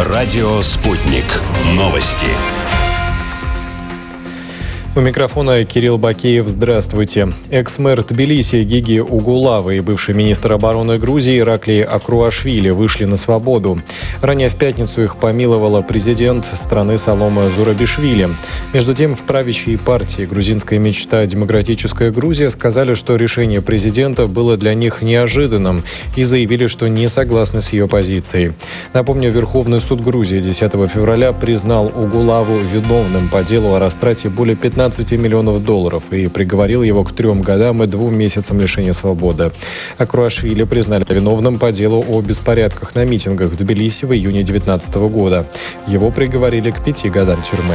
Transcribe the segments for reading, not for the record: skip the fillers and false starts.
Радио «Спутник». Новости. У микрофона Кирилл Бакеев. Здравствуйте. Экс-мэр Тбилиси Гиги Угулава и бывший министр обороны Грузии Ираклий Акруашвили вышли на свободу. Ранее в пятницу их помиловала президент страны Саломе Зурабишвили. Между тем, в правящей партии «Грузинская мечта. Демократическая Грузия» сказали, что решение президента было для них неожиданным и заявили, что не согласны с ее позицией. Напомню, Верховный суд Грузии 10 февраля признал Угулаву виновным по делу о растрате более 15 миллионов долларов и приговорил его к 3 годам и 2 месяцам лишения свободы. Акруашвили признали виновным по делу о беспорядках на митингах в Тбилиси в июне 2019 года. Его приговорили к 5 годам тюрьмы.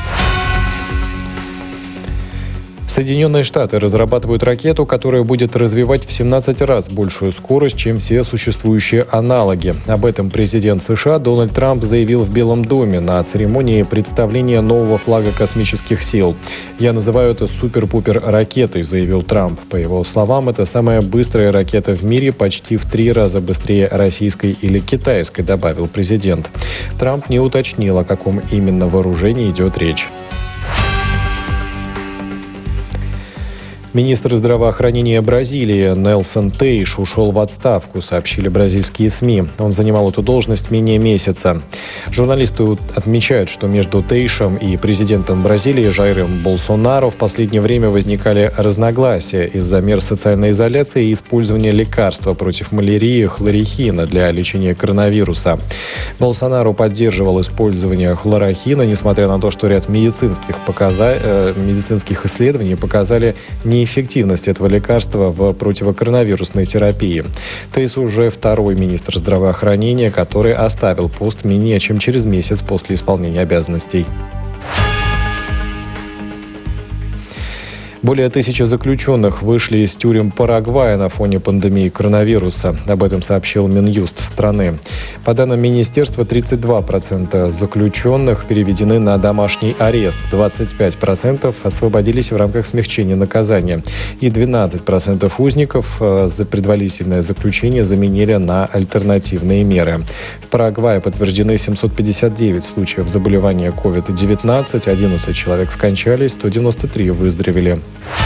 Соединенные Штаты разрабатывают ракету, которая будет развивать в 17 раз большую скорость, чем все существующие аналоги. Об этом президент США Дональд Трамп заявил в Белом доме на церемонии представления нового флага космических сил. «Я называю это супер-пупер ракетой», — заявил Трамп. По его словам, это самая быстрая ракета в мире, почти в 3 раза быстрее российской или китайской, добавил президент. Трамп не уточнил, о каком именно вооружении идет речь. Министр здравоохранения Бразилии Нельсон Тейш ушел в отставку, сообщили бразильские СМИ. Он занимал эту должность менее месяца. Журналисты отмечают, что между Тейшем и президентом Бразилии Жаиром Болсонаро в последнее время возникали разногласия из-за мер социальной изоляции и использования лекарства против малярии хлорохина для лечения коронавируса. Болсонаро поддерживал использование хлорохина, несмотря на то, что ряд медицинских исследований показали неэффективность этого лекарства в противокоронавирусной терапии. Тейс уже второй министр здравоохранения, который оставил пост менее чем через месяц после исполнения обязанностей. Более 1000 заключенных вышли из тюрем Парагвая на фоне пандемии коронавируса. Об этом сообщил Минюст страны. По данным министерства, 32% заключенных переведены на домашний арест, 25% освободились в рамках смягчения наказания и 12% узников за предварительное заключение заменили на альтернативные меры. В Парагвае подтверждены 759 случаев заболевания COVID-19, 11 человек скончались, 193 выздоровели.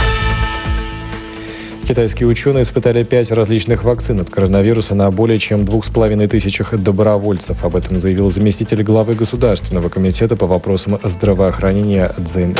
Китайские ученые испытали 5 различных вакцин от коронавируса на более чем 2500 добровольцев. Об этом заявил заместитель главы Государственного комитета по вопросам здравоохранения Цзин